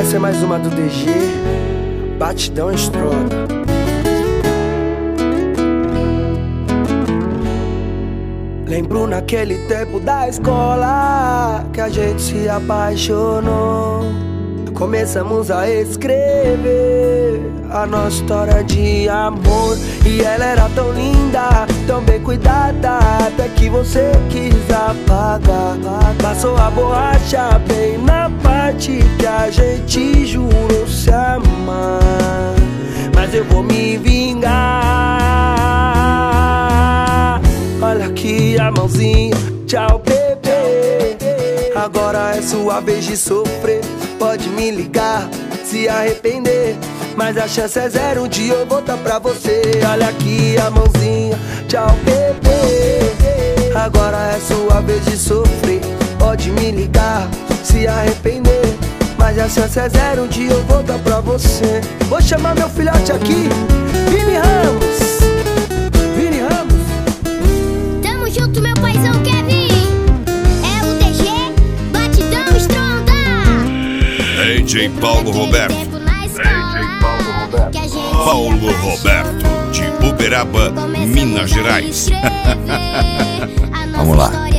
Essa é mais uma do DG, Batidão Estroda. Lembro naquele tempo da escola que a gente se apaixonou. Começamos a escrever a nossa história de amor. E ela era tão linda, tão bem cuidada, até que você quis apagar. Passou a borracha bem na parte que a gente jurou se amar. Mas eu vou me vingar. Olha aqui a mãozinha, tchau bebê. Agora é sua vez de sofrer. Pode me ligar, se arrepender, mas a chance é zero, um dia eu voltar pra você. Olha aqui a mãozinha, tchau bebê. Agora é sua vez de sofrer. Pode me ligar, se arrepender, mas a chance é zero, um dia eu voltar pra você. Vou chamar meu filhote aqui, Vini Ramos. Vini Ramos. Tamo junto, meu paizão Kevin. É o DG, Batidão Estronda. DJ Paulo Roberto. Paulo Roberto, de Uberaba, Minas Gerais. Vamos lá.